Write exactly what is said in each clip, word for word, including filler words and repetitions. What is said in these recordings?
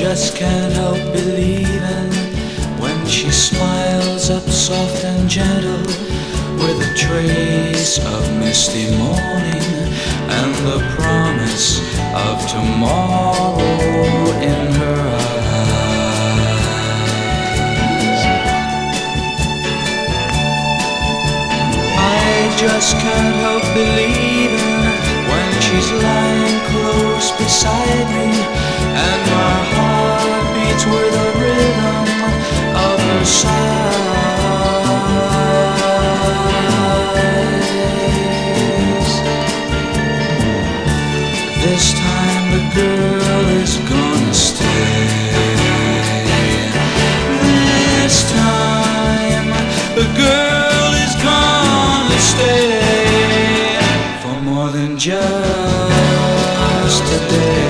just can't help believing when she smiles up soft and gentle with a trace of misty morning and the promise of tomorrow in her eyes. I just can't help believing when she's lying close beside me and my heart beats with the rhythm of her sighs. This time the girl is gonna stay. This time the girl is gonna stay for more than just a day.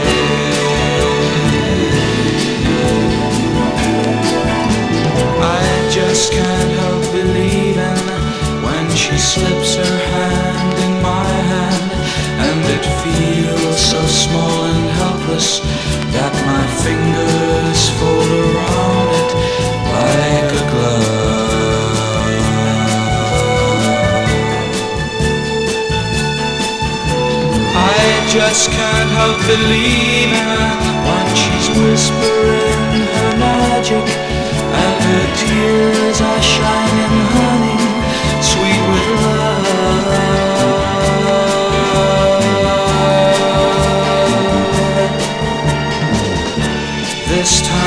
Just can't help believing when she slips her hand in my hand and it feels so small and helpless that my fingers fold around it like a glove. I just can't help believing when she's whispering her magic and her tears are shining honey, sweet with love. This time